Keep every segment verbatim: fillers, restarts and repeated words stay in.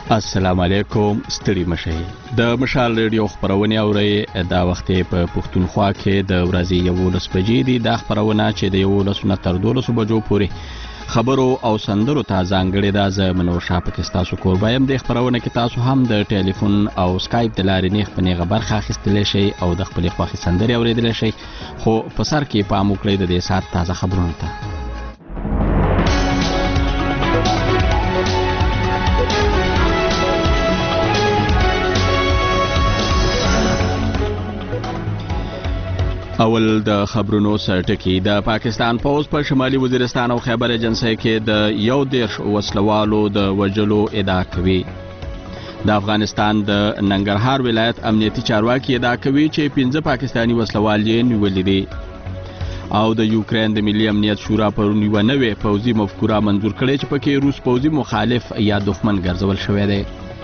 السلام علیکم، ستړي مشئ. د مشال ریډیو خبرونه اورئ. دا وخت په پښتونخوا کې د ورځې یولس بجې دي. دا خبرونه چې د یولس نه تر دولس بجو پورې خبرو او سندرو ته ځانګړې ده. زه منور شاه پکې ستاسو کوربه یم. د خبرونه کې تاسو هم د ټلیفون او سکایپ د لارې نیغ په نیغه برخه اخیستلی شئ او د خپلې خوښې سندرې اورېدلی شئ. خو په سر کې پام وکړئ د دې ساعت تازه خبرونو ته. اول د خبرونو سرټکی. د پاکستان پوز په شمالي وزیرستان او خیبر ایجنسۍ کې د یو دیرش وسلوالو د وجلو ادعا کوي. د افغانستان د ننګرهار ولایت امنیتي چارواکي ادعا کوي چې پنځه پاکستاني وسلوال یې نیولي دي. او د یوکرین د ملي امنیت شورا پرون یوه نوې پوځي مفکوره منظور کړې چې پکې روس پوځي مخالف یا دښمن ګرځول شوی دی.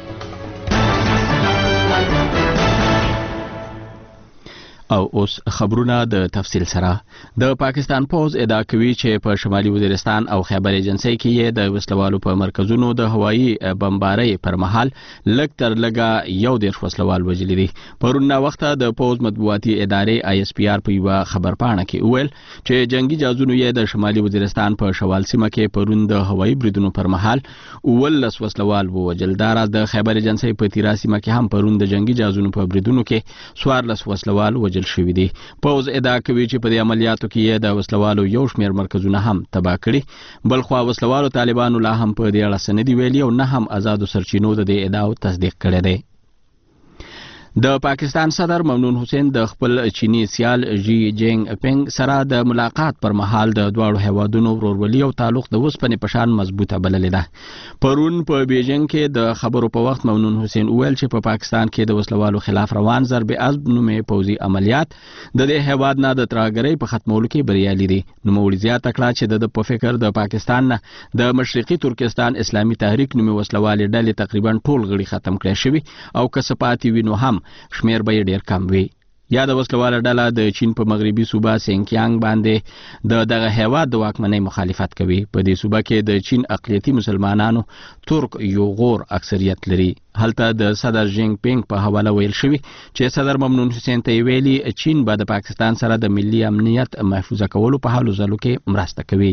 او اوس خبرونه د تفصیل سره. د پاکستان پوز ادعا کوي چې په شمالي وزیرستان او خیبر ایجنسۍ کې یې د وسلوالو په مرکزونو د هوایي بمبارۍ پر مهال لږ تر لږه یو دیرش وسلوال وژلي دي. پرون ناوخته د پوز مطبوعاتي ادارې آی اس پی آر په یوه خبرپاڼه کې وویل چې جنگي جازونو یې د شمالي وزیرستان په شوال سیمه کې پرون د هوایي بریدونو پر مهال اوولس وسلوال ووژل. دا راز د خیبر ایجنسۍ په تیرا سیمه کې هم پرون د جنگي جازونو په بریدونو کې څوارلس وسلوال وژل شوي دي. پوز ادعا کوي چې په دې عملیاتو کې یې د وسلوالو یو شمېر مرکزونه هم تباه کړي. بلخوا وسلوالو طالبانو لا هم په دې اړه څه نه دي ویلي او نه هم آزادو سرچینو د دې ادعاو تصدیق کړی دی. د پاکستان صدر ممنون حسین د خپل چینی سیال جی جینګ پینګ سره د ملاقات پر مهال د دواړو هیوادونو ورورولي او تعلق د اوسپنې په شان مضبوطه بللې ده. پرون په بیجینګ کې د خبرو په وخت ممنون حسین وویل چې په پاکستان کې د وسلوالو خلاف روان ضرب عضب نومې پوځي عملیات د دې هیواد نه د ترهګرۍ په ختمولو کې بریالي دي. نوموړي زیاته کړه چې د په فکر د پاکستان نه د مشرقي ترکستان اسلامي تحریک نومې وسلوالې ډلې تقریبا ټول غړي ختم کړی شوي او که څه پاتې وي نو هم شمیر به یې ډیر کم وي. یا د وسلواله ډله د چین په مغربي صوبه سینکیانګ باندې د دغه هیواد د واکمنۍ مخالفت کوي. په دې صوبه کې د چین اقلیتي مسلمانانو ترک یوغور اکثریت لري. هلته د صدر جینګ پینګ په حواله ویل شوي چې صدر ممنون حسین ته یې ویلي چین به د پاکستان سره د ملي امنیت محفوظه کولو په هلو ځلو کې مرسته کوي.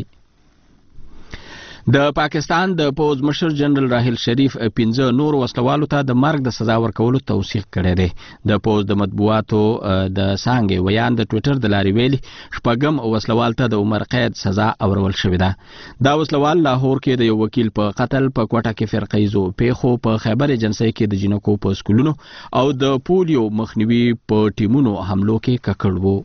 د پاکستان د پوز مشر جنرال راحیل شریف پنځه نور وسلوالو ته د مرګ د سزا ورکولو توثیق کړی دی. د پوز د مطبوعاتو د څانګې ویان د ټویټر د لارې ویلي شپږم وسلوال ته د عمر قید سزا اورول شوې ده. دا وسلوال لاهور کې د یو وکیل په قتل، په کوټه کې فرقیزو پیښو، په خیبر ایجنسۍ کې د جنکو په سکولونو او د پولیو مخنیوي په ټیمونو حملو کې ککړ وو.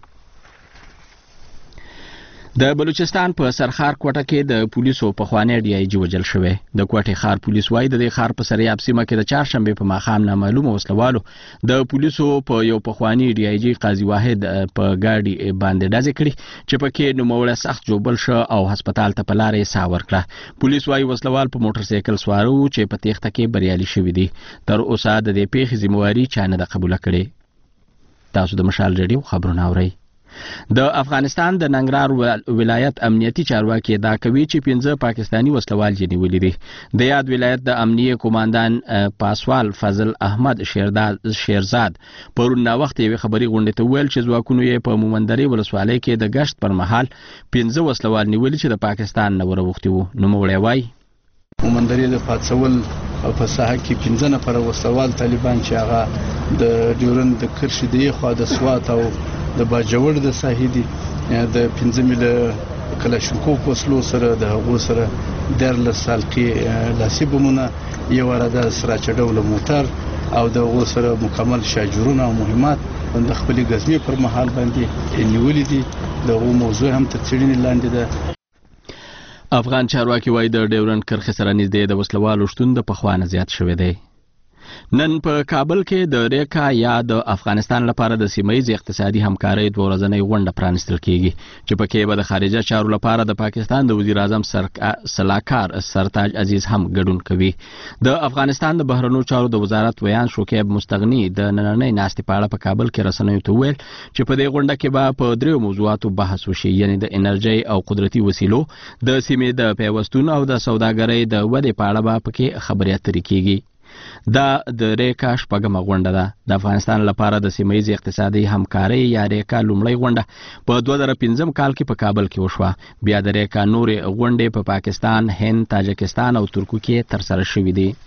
د بلوچستان په سرخار کوټه کې د پولیسو پخوانی ډي آی جي وژل شوی. د کوټې ښار پولیس وایي د دې ښار په سریاب سیمه کې د چهارشنبې په ماښام نامعلومه وسلوالو د پولیسو په یو پخوانی ډي آی جي قاضي واحد په ګاډي باندې ډزې کړي چې پکې نوموړی سخت ژوبل شو او هسپتال ته په لاره یې ساه ورکړه. پولیس وایي وسلوال په موټر سایکل سواره و چې په تېښته کې بریالي شوي دي. تر اوسه د دې پیښې ذمهواري چا نه ده قبوله کړې. تاسو د مشال ریډیو خبرونه اورئ. د افغانستان د ننګرهار ولایت امنیتي چارواکي ادعا کوي چې پنځه پاکستاني وسلوال یې نیولي دي. د یاد ولایت د امنیه قوماندان پاسوال فضل احمد شیرزاد پرون ناوخته یوې خبري غونډې ته وویل چې ځواکونو یې په مومندرې ولسوالۍ کې د ګشت پر مهال پنځه وسلوال نیولي چې د پاکستان نه وروختي وو. نوموړی وایي مومندرې د پاتسول او په ساحه کې پنځه نفره وسلوال طالبان چې هغه د ډیورند د کرښې د یې خوا د سوات او د باجوړ د ساحې دي د پنځه میله کلاشینکوف وسلو سره د هغو سره دیارلس سالقې لاسي بمونه، یو اراده سراچه ډوله موټر او د هغو سره مکمل شاجورونه او مهمات د خپلې ګزمې پر مهال باندې نیولي دي. د هغو موضوع هم تر څېړنې لاندې ده. افغان چارواکي وایي د ډیورند کرښې سره نږدې د وسلوالو شتون د پخوا نه زیات شوی دی. نن په کابل کې د ریکا یا د افغانستان لپاره د سیمه‌ییز اقتصادي همکارۍ دوه ورځنۍ غونډه پرانیستل کیږي چې پکې به د خارجه چارو لپاره د پاکستان د وزیر اعظم سلاکار سرتاج عزیز هم ګډون کوي. د افغانستان د بهرنیو چارو د وزارت ویان شوکیب مستغنی د نننۍ ناستې په اړه په کابل کې رسنیو ته وویل چې په دې غونډه کې به په دریو موضوعاتو بحث وشي، یعنی د انرژۍ او قدرتي وسیلو، د سیمې د پیوستون او د سوداګرۍ د ودې په اړه به پکې خبرې اترې کیږي. دا د ریکا شپږمه غونډه ده. د افغانستان لپاره د سیمه ییزې اقتصادي همکارۍ یا ریکا لومړۍ غونډه په دوه زره پنځم کال کې په کابل کې وشوه. بیا د ریکا نورې غونډې په پاکستان، هند، تاجکستان او ترکو کې ترسره شوې دي.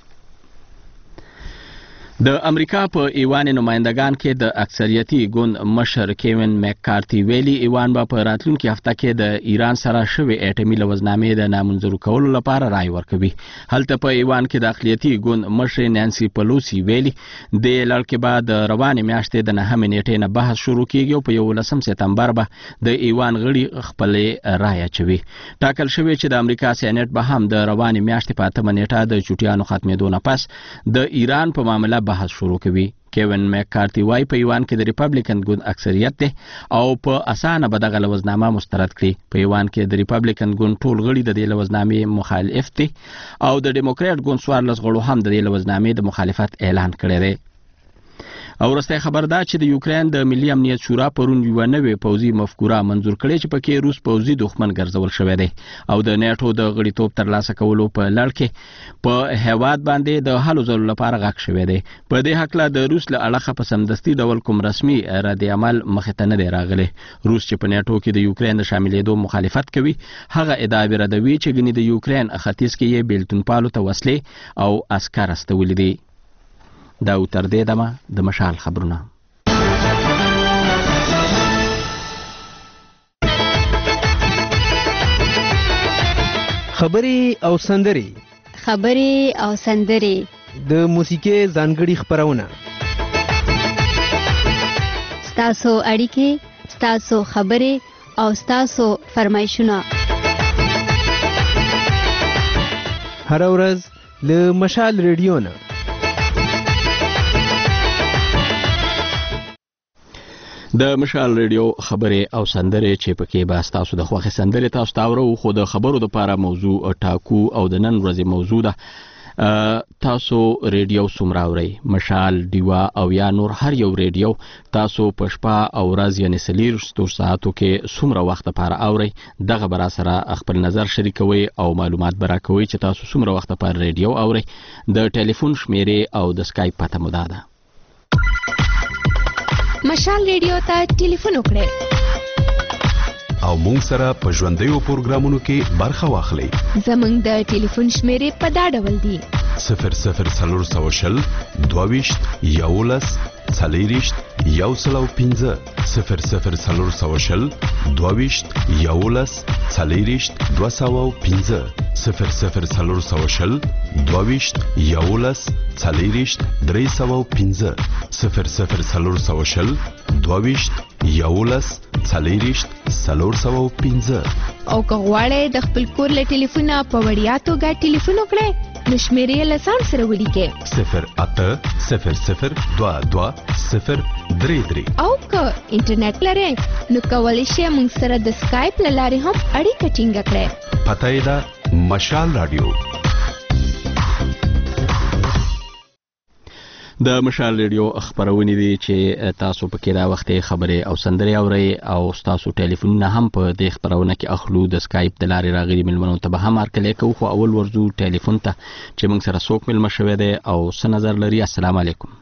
د امریکا په ایوان نمائندگان کې د اکثریتي ګوند مشر کیوین مککارتي ویلي ایوان به په راتلونکي هفته کې د ایران سره شوې اټومي لوزنامې د نامنظور کولو لپاره رای ورکوي. هلته په ایوان کې د اقلیتي ګوند مشر نانسي پلوسی ویلي د لړکې به د روانې میاشتې د نهمې نیټې نه بحث شروع کیږي او په یولسم سپتمبر به د ایوان غړي خپلې رای اچوي. ټاکل شوی چې د امریکا سېنات به هم د روانې میاشتې په اتمه نیټه د چوټیانو ختمېدو نه پس د ایران په معامله بحث شروع کوي. کیوین مککارتي وای په ایوان کې د ریپبلیکن ګوند اکثریت دی او په اسانه به دغه لوزنامه مسترد کړي. په ایوان کې د ریپبلیکن ګوند ټول غړي د دې لوزنامې مخالف دي او د ډیموکرات ګوند څوارلس غړو هم د دې لوزنامې د مخالفت اعلان کړی دی. او وروسته خبر ده چې د یوکرين د ملي امنیت شورا پرون یو نوې پوځي مفکوره منظور کړې چې پکې روس پوځي دښمن ګرځول شوی دی او د نیټو د غړیتوب ترلاسه کولو په لړ کې په هیواد باندې د هلو ځلو لپاره غږ شوی دی. په دې هکله د روس له اړخه په سمدستي ډول کوم رسمي رد عمل مخې ته نه دی راغلی. روس چې په نیټو کې د یوکرين د شاملېدو مخالفت کوي هغه ادعا ردوي چې ګنې د یوکرين ختیځ کې یې بیلتونپالو ته وسلې او عسکر استولي دي. دا تر دې دمه د مشال خبرونه. خبري او سندري خبري او سندري د موسیقي ځانګړي خبرونه. ستاسو اړیکې، ستاسو خبري او ستاسو فرمایشونه هر ورځ له مشال ریډیو نه. د مشال ریډیو خبرې او سندرې چې پکې به تاسو د خوښې سندرې تاسو ته اورو، خو د خبرو لپاره موضوع ټاکو او د نن ورځې موضوع ده تاسو ریډیو څومره اورئ؟ مشال، ډیوا او یا نور هر یو ریډیو تاسو په شپه او ورځ یعنې څلېرویشتو ساعتو کې څومره وخت لپاره اورئ؟ دغه به راسره خپل نظر شریکوئ او معلومات به راکوئ چې تاسو څومره وخت لپاره ریډیو اورئ. د ټلیفون شمیرې او د سکایپ پته مو دا ده. مشال ریډیو ته ټلیفون وکړئ او مونږ سره په ژوندیو پروګرامونو کې برخه واخلئ. زمونږ د ټلیفون شمیرې په دا ډول دي: صفر صفر څلور سوه شل دوه ویشت یولس څلېرویشت یو سل او پنځه صفر صفر څلور سوه شل دوه ویشت یولس څلېرویشت دوه سوه او پنځه صفر صفر څلور سوه شل دوه ویشت یولس څلېرویشت درې سوه او پنځه صفر صفر څلور سوه شل دوه ویشت یولس څلېرویشت څلور سوه او پنځه. او که غواړئ د خپل کور له ټلیفونه په وړیا توګه ټلیفون وکړئ نو شمیرې له ځان سره ولیکئ: صفر اته صفر صفر دوه دوه صفر درې درې. او که انټرنیټ لرئ نو کولی شئ موږ سره د سکایپ له لارې هم اړیکه ټینګه کړئ. پته یې ده مشال رادیو. د مشال ریډیو خبرونه دي چې تاسو پکې دا وخت خبرې او سندرې اورئ او تاسو ټلیفونونه هم په دې خبرونه کې اخلو. د سکایپ د لارې راغلي ملمنو ته به هم هرکلی کوو، خو اول ورځو ټلیفون ته چې موږ سره څوک ملمه شوی دی او څه نظر لري. السلام علیکم.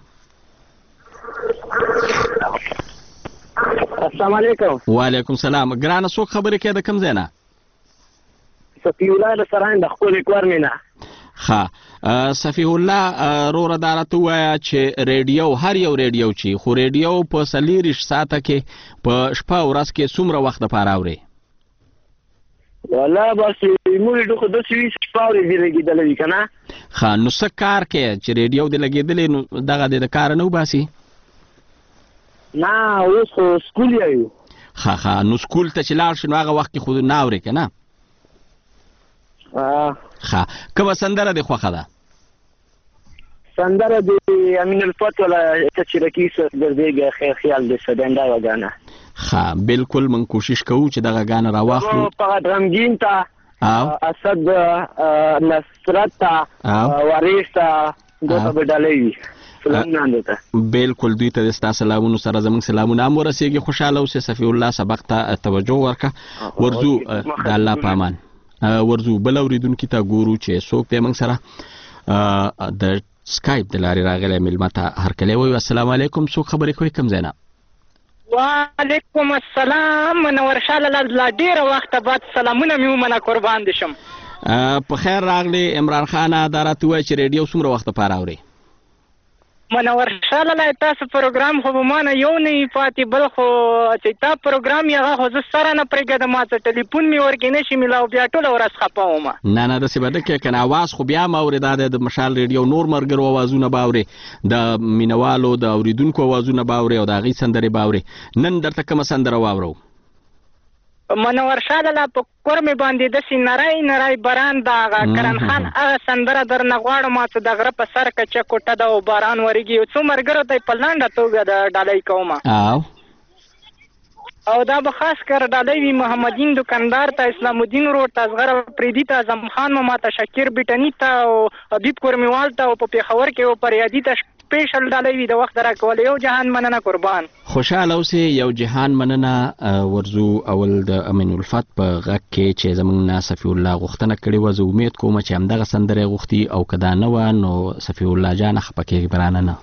السلام علیکم. وعلیکم السلام. ګرانه څوک خبرې کوي د کوم ځای نه؟ صفی الله د سرهند د خپل کور مینا. ښه صفیح الله روره دا راته ووایه چې ریډیو هر یو ریډیو چې خو ریډیو په څلېرویشت ساعته کې په شپه او ورځ کې څومره وخت دپاره اورئ؟ والله بس موږ خو داسې وي چې شپه ورځې لګېدلی وي که نه. ښه نو څه کار کوې چې ریډیو دې لګېدلی نو دغه دې د کاره نه وباسي؟ نه اوس خو سکول یو. ښه ښه نو سکول ته چې لاړ شي نو هغه وخت کې خو نه اورې که نه؟ ښه کومه سندره دې خوښه ده؟ سندره د امین الفت والا چرکی ګرځېږي خیر خیال د سدنده یوه ګانه. ښه بالکل موږ کوشش کوو چې دغه ګانه راواخلو. فقط غمګین ته اسد نصرت ته وارث ته دوه به ډالۍ وي. سلامونه درته. بالکل دوی ته ستا سلامونو سره زموږ سلامونه هم ورسېږي. خوشحاله اوسې صفي الله. سبق ته توجه ورکړه. ورځو د الله په امان. ورځو بل اورېدونکي ته ګورو چې څوک دی موږ سره. د سکایپ د لارې راغلی مېلمه ته هرکلی وایو. السلام علیکم، څوک خبرې کوي، کوم ځای نه؟ وعلیکم السلام، منور شاه لاله، لا ډېره وخته بعد سلامونه مې ومنه، قربان دې شم. په خیر راغلی عمران خانه، دا راته ووایه چې ریډیو څومره وخت دپاره اورئ؟ منور شاه لاله، تاسو پروګرام خو به ما نه یو نه وي پاتې، بل خو چې تا پروګرام یې هغه خو زه سره نه پرېږدم، ما څه ټلیفون مې ورکې نه شي میلاو، بیا ټوله ورځ خفه وم. نه نه داسې به نه کې، که نه اواز خو بیا م اورې، دا د مشال ریډیو نور ملګرو اوازونه به اورې، د مینوالو د اورېدونکو اوازونه به اورې او د هغوی سندرې به اورې. نن درته کومه سندره واورو؟ منور شاه لاله، په کور مې باندې داسې نری نری باران د هغه کرن خان هغه سندره درنه غواړم، ما څه د غره په سر کچه کوټه ده او باران ورېږي، یو څو ملګرو ته یې په لنډه توګه د ډالۍ کومه. او او دا به خاص کر ډالۍ وي محمدین دکاندار ته، اسلام الدین ورور ته، اصغر پریدي ته، اعظم خان ماما ته، شکیر بیټني ته او حبیب کورمیوال ته، او په پېښور کې او پریادي ته سپیشل ډالۍ وي د وخت راکول. یو جهان مننه قربان. خوشحاله اوسې، یو جهان مننه. ورځو اول د امین الفت په غږ کې چې زموږ نه صفي الله غوښتنه کړې وه، زه امید کوم چې همدغه سندره یې غوښتي، او که دا نه وه نو صفي الله جانه خفه کېږي برانه نه.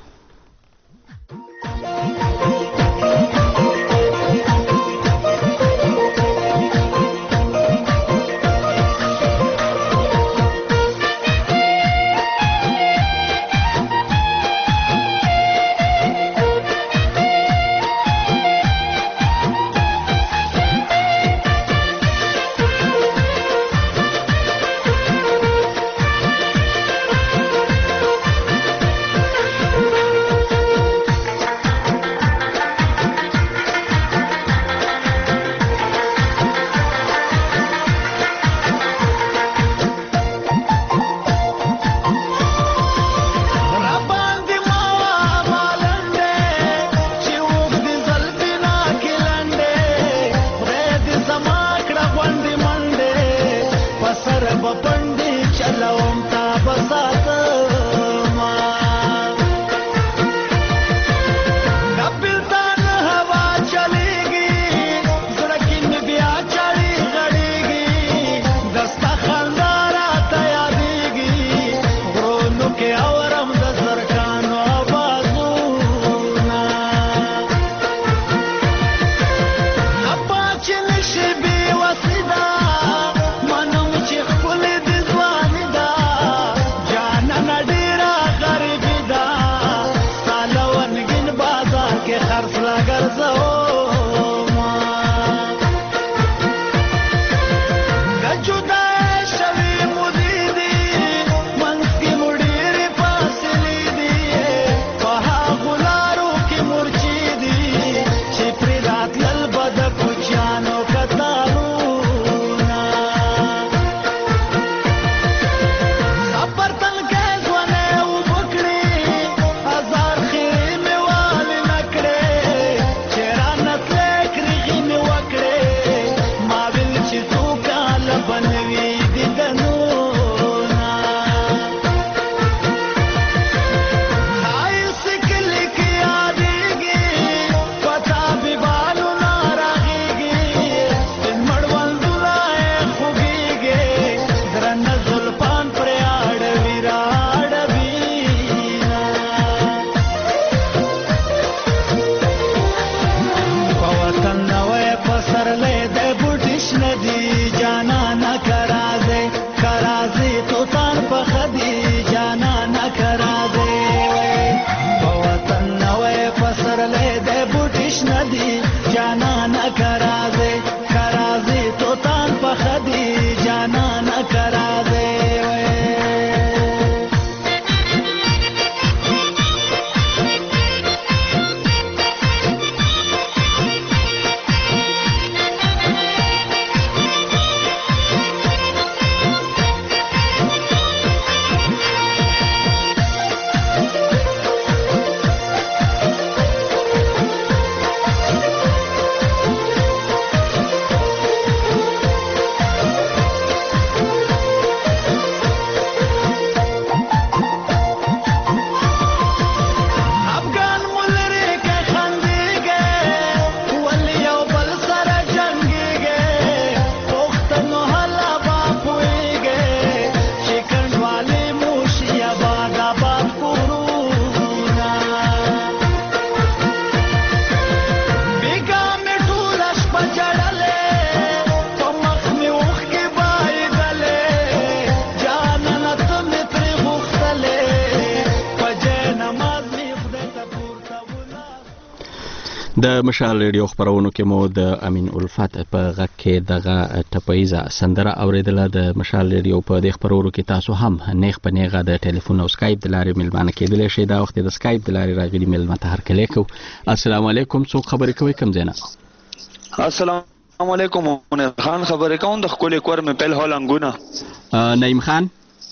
د مشال ریډیو خبرونو کې مو د امین الفت په غږ کې دغه ټپایزه سندره اوریدله. د مشال ریډیو په دې خبرونو کې تاسو هم نیغ په نیغه د ټلیفون او سکایپ د لارې ملمانه کېدلی شئ. دا وخت د سکایپ د لارې راغلي ملمه ته هرکلی کوو. السلام علیکم، څوک خبرې کوئ، کوم ځای نه؟ السلام علیکم، منیر خان خبرې کوم د ښکلي کور مې پیل هولنګونه. نعیم خان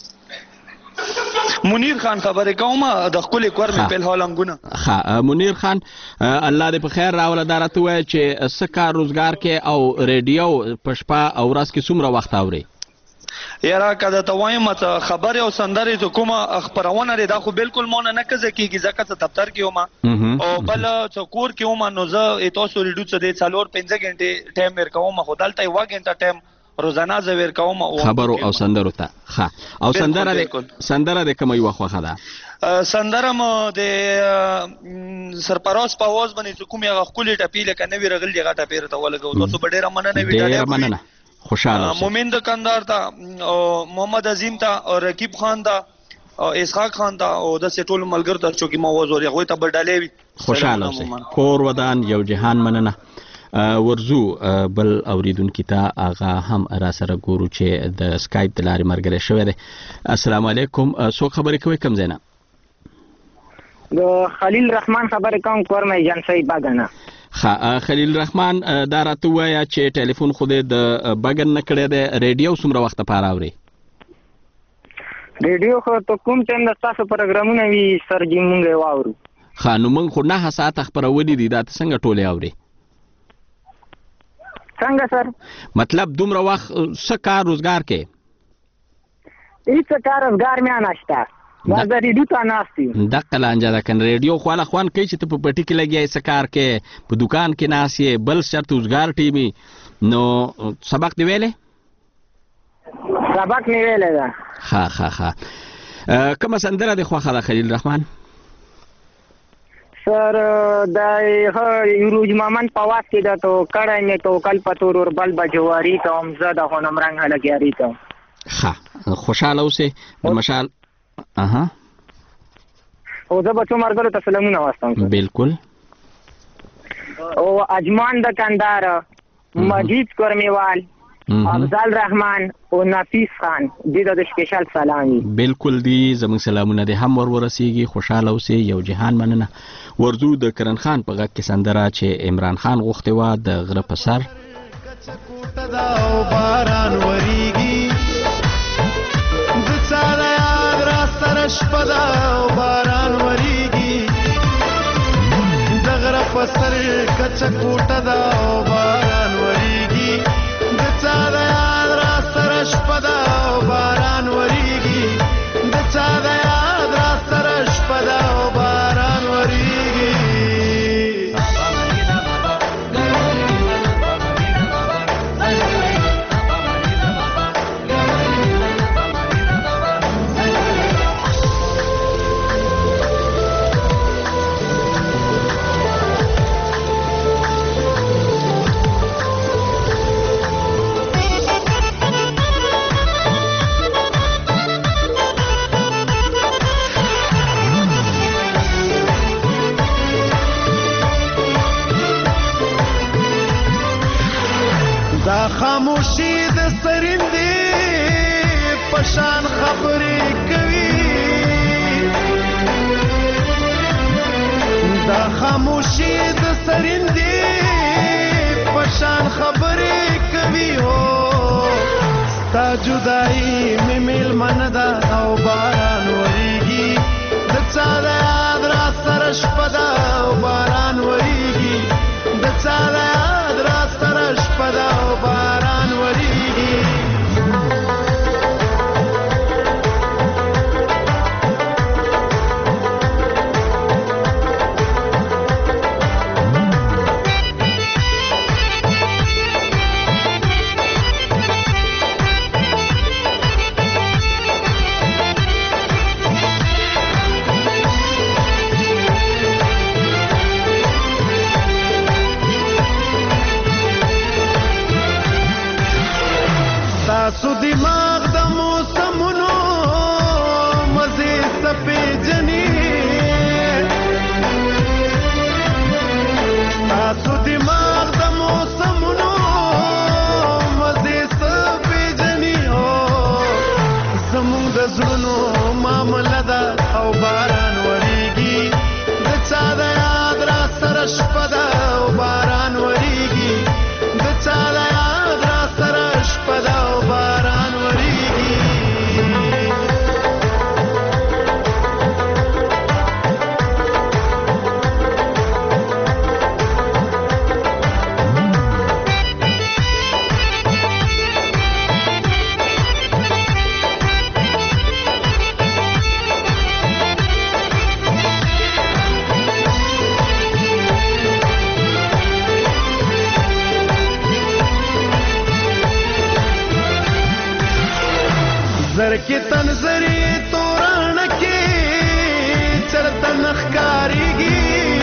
منیر خان خبرې کوم د ښکلي کور مې پیل هولنګونه. ښه منیر خان، الله دې په خیر راوله. دا راته ووایه چې څه کار روزګار کې او ریډیو په شپه او ورځ کې څومره وخت اورئ؟ یاره که درته وایم خبرې او سندرې چې کومه خپرونه دی دا خو بالکل مونه نه کزه کېږي ځکه څه دفتر کې وم او بل څه کور کې وم، نو زه تاسو ریډیو څه دی څلور پنځه غنټې ټایم ور کوم، خو دلته یوه غنټه ټایم روزانه زه ور کوم خبرو او سندرو ته. ښه، او سندره دې سندره دې کومه یوه خوښه ده؟ سندره مو د سرپراز په اواز باندې چې کومې هغه ښکلې ټپې لکه نوي رغلي هغه ټپې راته ولګوو. تاسو به ډېره مننه وي. ډېره مننه، خوشحاله اوسئ. مومن دکاندار ته او محمد عظیم ته او رقیب خان ته او اسحاق خان ته او داسې ټولو ملګرو ته چې ما اواز اوري هغوی ته به ډالۍ وي. خوشحاله اوسئ. کور ودان یو جهان مننه. ورزو بل اوریدونکي ته هغه هم را سره ګورو چې د سکایپ د لارې ملګری شوی دی. السلام علیکم، څوک خبرې کوئ، کوم ځای نه؟ د خلیل رحمان خبرې کوم، کور مې ایجنسۍ بګن نه. ښه خلیل رحمان، دا راته ووایه چې ټلیفون خو دې د بګن نه کړی دی، ریډیو څومره وخت دپاره اورئ؟ ریډیو خو ته کوم ټایم د ستاسو پروګرامونه وي سر جي مونږ یې واورو. ښه، نو موږ خو نهه ساعته خپرونې دي، دا ته څنګه ټولې اورئ؟ څنګه سر؟ مطلب دومره وخت څه کار روزګار کې؟ هیڅ کار روزګار مې نشته، دا د ریډیو ته ناست یم. دقه لانجه ده که ریډیو خو هله خوند کوي چې ته په پټي کې لګیا یې، څه کار کې په دوکان کې ناست یې، بل شرط روزګار ټیمي. نو سبق دې ویلې؟ سبق مې ویلی ده. ښه ښه ښه، کومه سندره دې خوښه ده خلیل رحمان؟ سر د یوروج مامن په واس کې ده تو کړی مې تو کل پتور اور بل بجواری ته هم زه د خونم رنګ هلګیاري ته. ښه، خوشحاله اوسئ. د مشال اها او زه به څو ملګرو ته سلامونه واستوم. بالکل. او اجمان دکاندار، مجید کورمیوال، افضل رحمان او نفیس خان دې ته د سپیشل سلام وي. بالکل دی، زموږ سلامونه دې هم ور ورسیږي. خوشحاله اوسئ، یو جهان مننه. ورزو د کرن خان په غږ کې سندره چې عمران خان غوښتې وه، د غره په سر. باران وریږي د چا د یاد را سره شپه ده او باران وریږي د غره په سر کچه کوټه ده او باران وریږي د چا د یاد را سره شپه ده او باران وریږي د چا د یاد را سره شپه ده او باران وریږي. دا خاموشي د سرندې پشان خبرې کوي، دا خاموشي د سرندې پشان خبرې کوي. او ستا جدایي مې میلمنه ده او باران وریږي د چا د یاد را سره شپه ده او باران وریږي د چا د یاد را سره شپه ده او باران وریږي. سر کې تنظري توران کې چرته نخکاریږي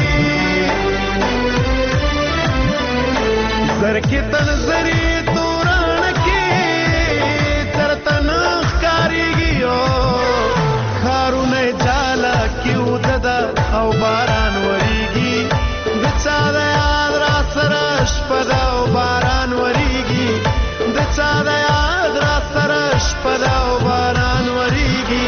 سر کې تنظري توران کې چرته نخکاریږي او خارونه جالا کې وددا او باران وریږي د چا د یاد را سره شپه او باران وریږي د چا د یاد را سره شپه او باران وریږي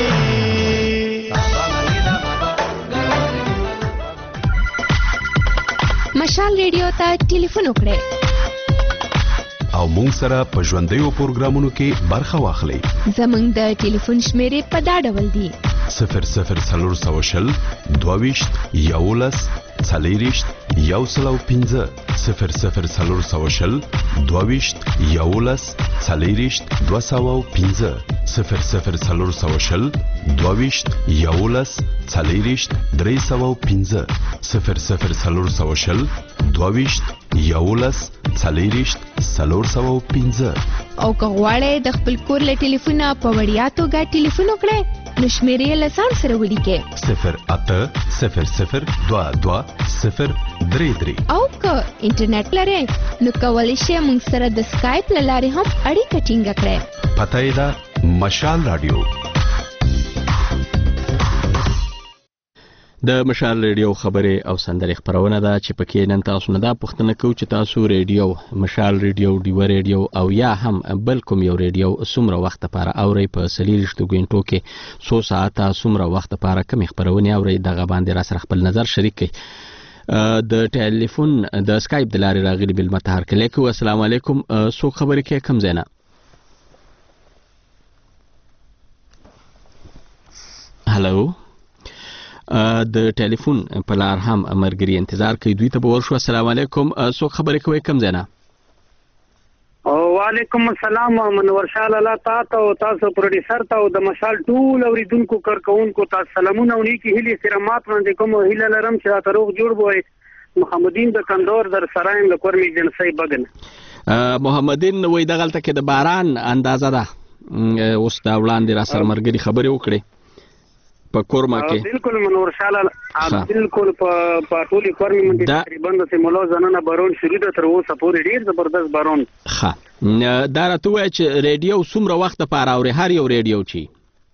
مشال ریډیو ته ټلیفون وکړئ او مونږ سره په ژوندیو پروګرامونو کې برخه واخلئ. زمونږ د ټلیفون شمیرې په دا ډول دي: صفر صفر څلور سوه شل دوه ویشت یولس څلېرویشت یو سل او پنځه صفر صفر څلور سوه شل دوه ویشت یولس څلېرویشت دوه سوه او پنځه صفر صفر څلور سوه شل دوه ویشت یولس څلېرویشت درې سوه او پنځه صفر صفر څلور سوه شل دوه ویشت یولس څلېرویشت څلور سوه او پنځه. او که غواړئ د خپل کور له ټلیفونه په وړیا توګه ټلیفون وکړئ نو شمیرې له ځان سره ولیکئ: صفر اته صفر صفر دوه دوه صفر درې درې. او که انټرنیټ لرئ نو کولی شئ موږ سره د سکایپ له لارې هم اړیکه ټینګه کړئ. پته یې ده مشال راډیو. د مشال ریډیو خبرې او سندرې خبرونه ده چې پکې نن تاسو نه دا پوښتنه کوو چې تاسو ریډیو مشال ریډیو ډیوه ریډیو او یا هم بل کوم یو ریډیو څومره وخت لپاره اورئ په څلېرویشتو غنټو کې څو ساعته څومره وخت لپاره کومې خبرونې اورئ دغه باندې را سره خپل نظر شریک کړئ. د ټلیفون د سکایپ د لارې راغلي بل متحر کې لیکو السلام علیکم څوک خبرې کوي کوم ځای نه؟ هلو د ټلیفون په لار هم مرګري انتظار کوي دوی ته به ورشو. السلام علیکم څوک خبرې کوي کوم ځای نه؟ وعلیکم السلام منور شاه الله تاسو او تاسو پروډوسر ته او د مشال ټول اوریدونکو کارکونکو تاسو سلامونه او نیکی هلي کرامات باندې کوم هله لرم چې تاسو روغ جوړ وای. محمدین د کندور در سرایم د کورمی جنسي بغن محمدین وای دغلته کې د باران اندازه ده اوس دا وړاندې را سره مرګري خبرې وکړي په کورما کې. بالکل منور شاه الله بالکل په ټولي کورمی باندې تقریبا د سیمولو زنانه بارون شروع ده تر اوسه پورې ډیر زبردست بارون. ښه دا راته وایي چې ریډیو څومره وخت لپاره اوري هر یو ریډیو چې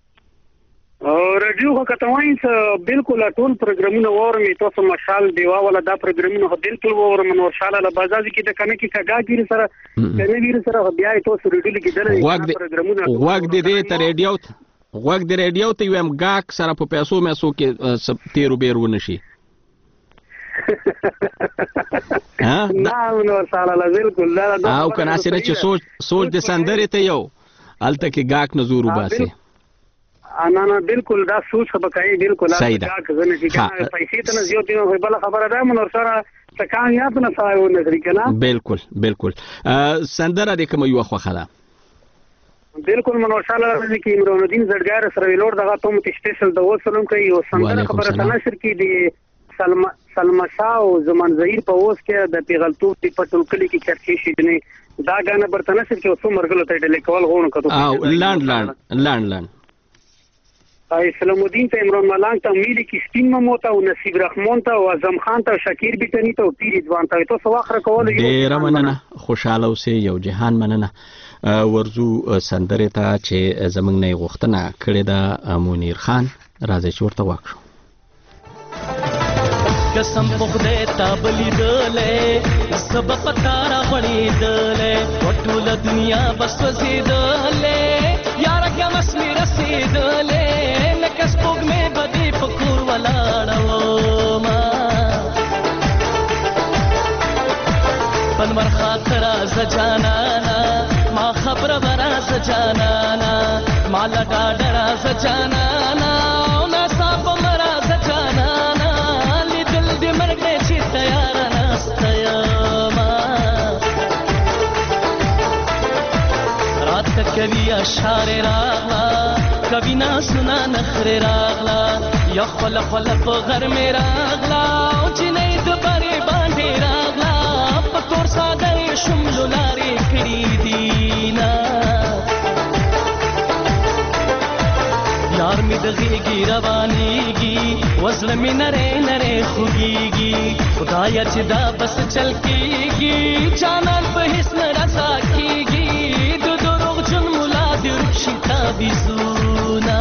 ریډیو خو کته وایي بالکل ټول پروګرامونه اورم تاسو مشال دیوا ولا دا پروګرامونه بالکل اورم منور شاه الله بازار کې د کنه کې کاګاګیر سره کنه ویر سره بیا تاسو ریډیو کې درې پروګرامونه وخت دې ته ریډیو غوږ د ریډیو ته ویم ګاک سره په پیسو میسو کې تیرو بیرو نشي. ها نو سالا بالکل او کنه سره چې سوچ سوچ د سندرې ته یو الته کې ګاک نزور وباسي. انا نه بالکل دا سوچ به کوي بالکل ګاک زنه چې پیسې ته نه زیاتې نو بل خبره ده منور سره تکان یا په نسایو نه لري کنه. بالکل بالکل سندره د کوم یو خوخه ده بالکل منور شاه الله کې عمران الدین زړګار سره ویلور دغه ته متشتسل د وسلم کوي او سندره خبره تنشر کې دی سلمہ سلمہ شاه او زمان ظهیر په اوس کې د پیغلتوب په پټول کلی کې چرچې شي نه دا غانه برتنشر کې اوسو مرګلو ته ډلې کول غوڼه کړو او لاند لاند لاند لاند اسلام الدین ته عمران ملنګ ته میلی کې سپین مموته او نصیب رحمان ته او اعظم خان ته شکیر بیتنی ته او پیر ځوان ته تاسو واخره کول ډیر مننه خوشاله اوسې یو جهان مننه. ورزو سندرې ته چې زمونږ نه غوښتنه کړې ده منیر خان راځي چې ورته واکشو. قسم په خدای تا بلیدلې سبا پتا را غړېدلې ټول دنیا بس وزیدلې یار کې مسمې رسیدلې لکه سپوږمۍ بدی په کور ولاړو ما پنمر خاطر ز جانانا ما خبر برا ز جانانا مالا ډاډرا ز جانانا نا صاحب مرا ز جانانا لیدل دې مرګ چې تیار نستیا ما رات کوي اشعار راغلا کوي نا سنا نخر راغلا یا خل خل په غر مې راغلا او چې نه د باري باندې راغلا په تور ساده شملو لارې کړې دینا مستی روانیږي وزړه مې نری نری خوږیږي خدایه چې دا بس چل کېږي جانان په هیڅ نه رضا کېږي د دروغجن ملا دې ورک شي تعویضونه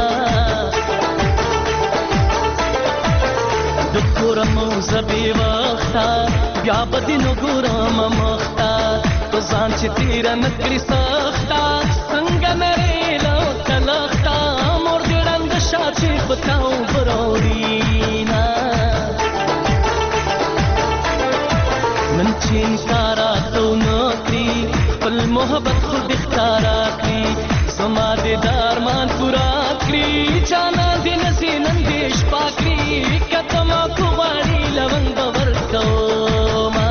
د کوره موزه بې وخته بیا به دې نه ګورم مخته په ځان چې تېره نه کړي سخته څنګه نرۍ لکه لښته مور دې ړنده شه چې په تا اوبه راوړينه نن چې انکاراته ونه کړي خپل محبت خو دې ښکاره کړي زما دې د ارمان پوره کړي جانان دې نسي نن دې شپه کړي که ته ما کو غواړي لونګ به ورکومه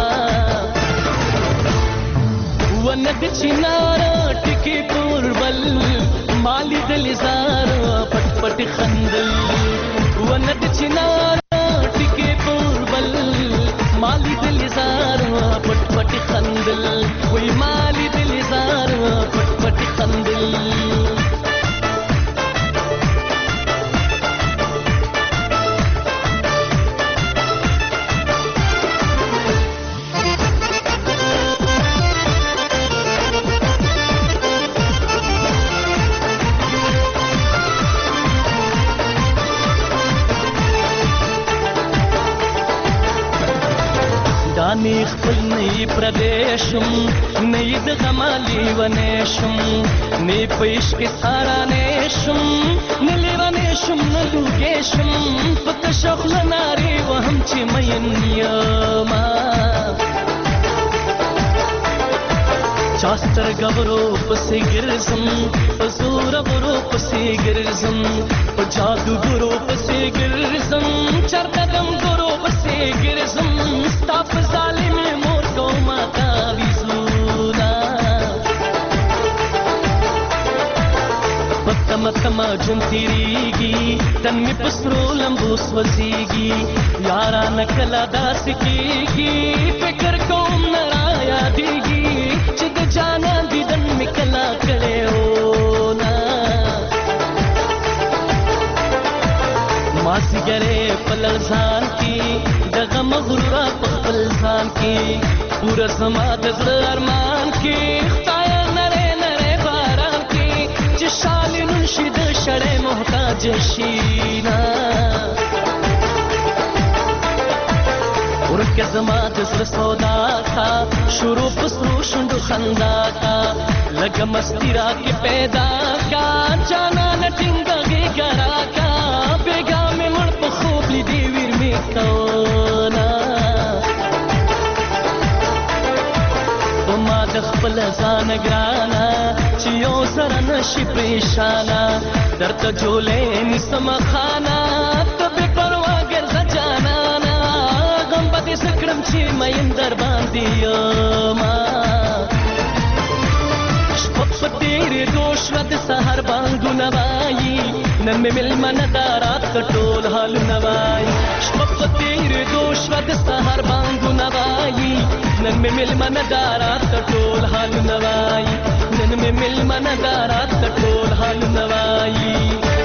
ونه د چناره ټکې پر بل ما لیدلې زاره پټ پټ خندل ونه د چناره ټکې پر بل ما لیدلې زاره پټ پټ خندل وای ما لیدلې زاره پټ پټ خندل دانی خپل نه پردیشم نه د غمالی ونیشم نه پېښ کې سارا نشم نه لیوانیشم نه لوګیشم پت شخل ناری وهم چې مین یما چاستر غورو پسې ګرځم پزور غورو پسې ګرځم په جادو غورو پسې ګرځم چرته دم غورو پسې ګرځم ستاپ ظالم مور کو ماتا ویزونا پتم تم جون تیریږي تن می پسرو لمبو سوځيږي یارا نکلا داس کیږي فکر کوم نرایا دیږي چې د جانا دیدن می کلا کړو نا ماسی ګره پلزان کی دغه مغرورا په خپل ځان کی پورا سما د زړه ارمان کی خدایا نره نره باران کی چې شالین شي د شړې محتاج شینا ورکه زما د زړه سودا کا شروع پسرو شوندو خندا کا لګ مستی را کې پیدا کا جانا نټینګږي ګرا کا بیگا مې مړ په خوب لیدي ویر مې کونا ما د خپل ځان ګرانا چې یو سره نشي پریشانا درته جولې نسم خانا ته به پروا ګرځه جانانا غم به دې سکړم چې مې در باندې ما شپه په تیرې دوش رد سحر بانګو نوایي نن مې ملمن دارات کټول حال نوایي شپه په تیرې دوش رد سحر بانګو نوایي نن مې ملمن دارات کټول حال نوایي نن مې ملمن دارات کټول حال نوایي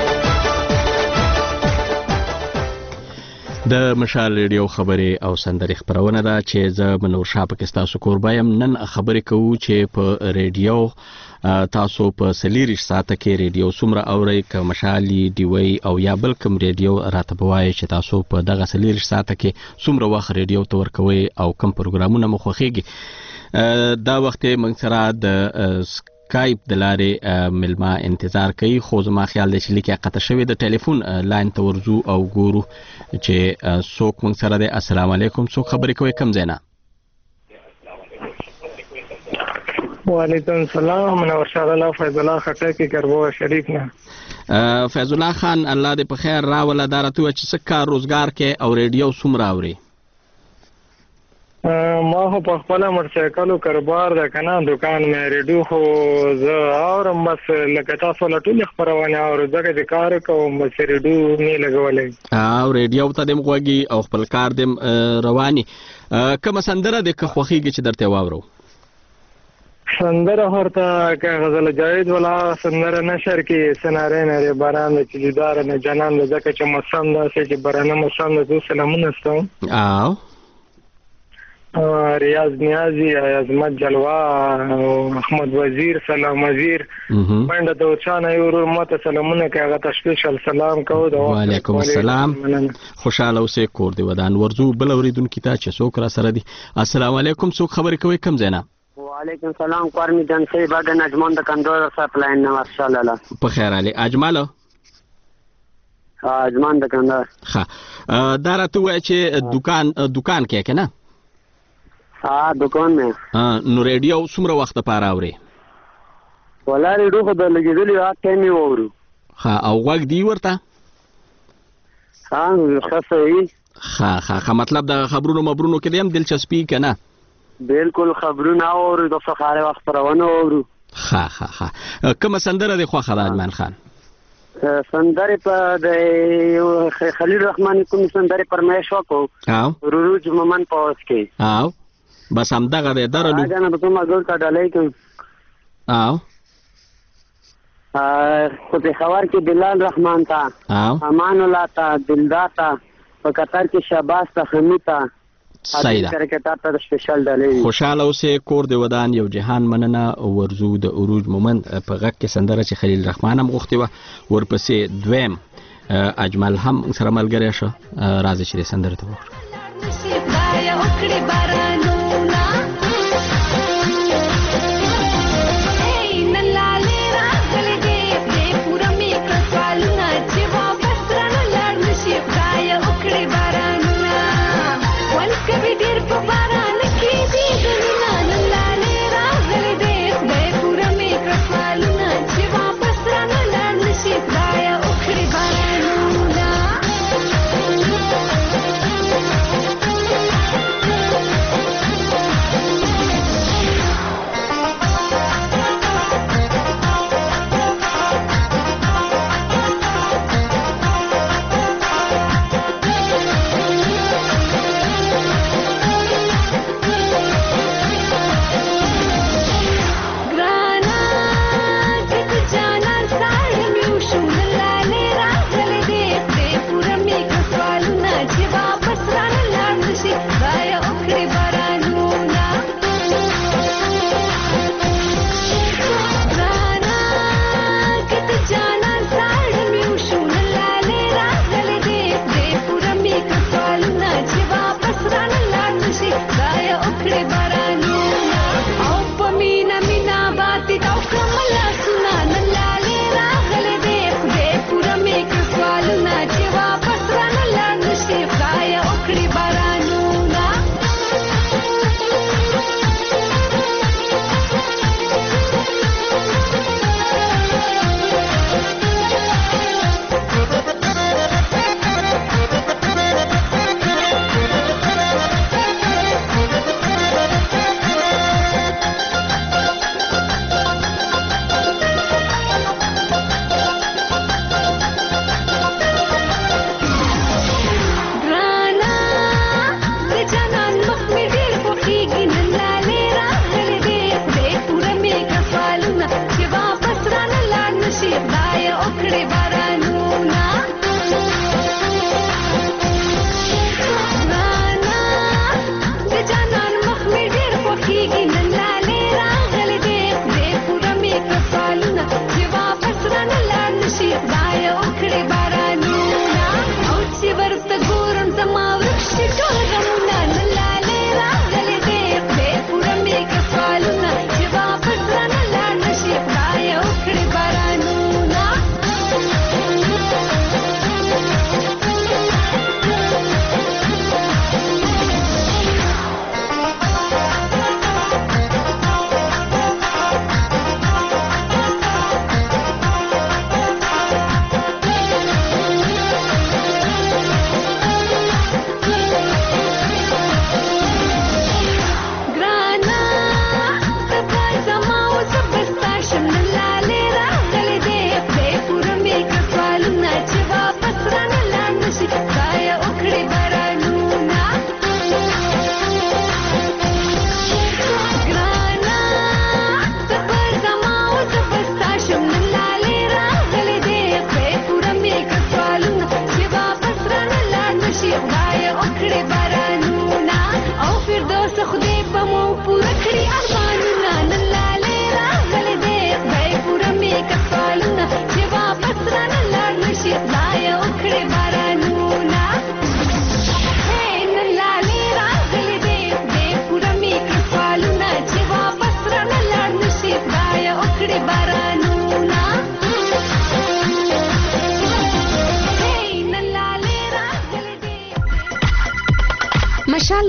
د مشال ریډیو خبرې او سندرې خبرونه ده چې زه منور شاه پاکستان سو کوربا یم نن خبرې کوو چې په ریډیو تاسو په سلیریش ساعته کې ریډیو څومره اورئ که مشالي ډیوی او یا بل کوم ریډیو راته بوایي چې تاسو په دغه سلیریش ساعته کې څومره وخت ریډیو ته ورکوئ او کوم پروګرامونه مو خوښیږي دا وخت موږ سره د سکایپ د لارې ملما انتظار کوي خو زما خیال دی چې لیکه قطع شوی د ټلیفون لاین ته ورځو او ګورو چې څوک موږ سره دی السلام علیکم څوک خبرې کوي کوم ځای نه وعلیکم السلام منور شاه الله فیض الله خټکی کربو شریف نه فیض الله خان الله دې په خیر راوله دا راته چې څه کار روزګار کې او ریډیو څومره اوري ما خو په خپل موټرسایکلو کاروبار ده کنه دکان مې ریډیو خو زه اورم بس لکه تاسو له ټولې خبرونه اورو ځکه چې کار کوم بس ریډیو نه لګولې او ریډیو ته دم غوږی او خپل کار دم رواني کوم سندره د خوخیږي چې درته واورو سندره ورته که غزل جاوید ولا سندره نشر کې سناره نه باران چې جدار نه جنان د ځکه چې مسام دا چې باران مسام د سلامونه ستو او ریاض نیازی عظمت جلوا احمد وزیر سلام وزیر باندې د چانه یو ماته سلامونه کې هغه تشکیل سلام کو د وعلیکم السلام خوشاله اوسې کور دی ودان ورزو بل اوریدونکو ته چې څوک را سره دي السلام علیکم څوک خبرې کوي کم زینا وعلیکم السلام قرمی جان سی باغ نجمان د کندور سپلاین نو ماشاءالله په خیر علي اجمل اجمان د کندور ها دا راته وای چې دکان دکان کې کنه ها دکان مې نو ریډیو څومره وخت پاره اوري ولا ریډیو خو د لګیدلی راته مې وورو ها او وګ دی ورته ها خاصه ها ها مطلب د خبرونو مبرونو کې هم دلچسپي کنه بالکل خبرونه اورو د فخاره وخت پرونه اورو ها ها ها کوم سندره د خو خدایمان خان سندره په د خلیل رحمان کوم سندره پرمایش وکاو او روج مومن پاس کې او بس هم دغه درلو اګه نه کوم اګل کا ډالای کوم او ا خو په خبر کې بلال رحمان تا او امان الله تا دلدار تا په قطر کې شهباز تا خمیتا سیدا خوشاله اوسې کور دی ودان یو جهان مننه ورزو د عروج مومند په غږ کې سندره چې خلیل رحمان هم غوښتي و ورپسې دویم اجمل هم سره ملګری شو راځي چې سندره ته وګورو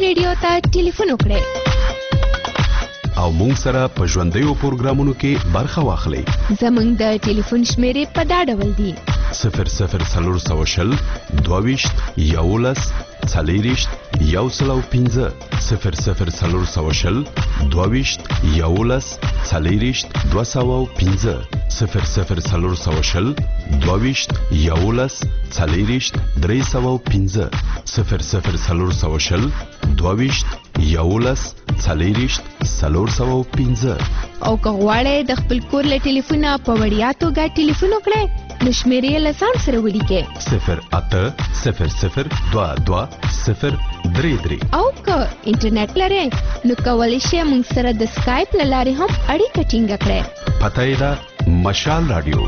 ریډیو ته ټلیفون وکړئ او مونږ سره په ژوندیو پروګرامونو کې برخه واخلئ. زمونږ د ټلیفون شمیرې په دا ډول دي: صفر صفر څلور سوه شل دوه ویشت یولس څلېرویشت یو سل او پنځه صفر صفر څلور سوه شل دوه ویشت یولس څلېرویشت دوه سوه او پنځه صفر صفر څلور سوه شل دوه ویشت یولس څلېرویشت درې سوه او پنځه صفر صفر څلور سوه شل دوه ویشت یولس څلېرویشت څلور سوه او پنځه. او که غواړئ د خپل کور له ټلیفونه په وړیا توګه ټلیفون وکړئ نو شمیرې له ځان سره ولیکئ: صفر اته صفر صفر دوه دوه صفر درې درې. او که انټرنیټ لرئ نو کولی شئ موږ سره د سکایپ له لارې هم اړیکه ټینګه کړئ. پته یې ده مشال راډیو.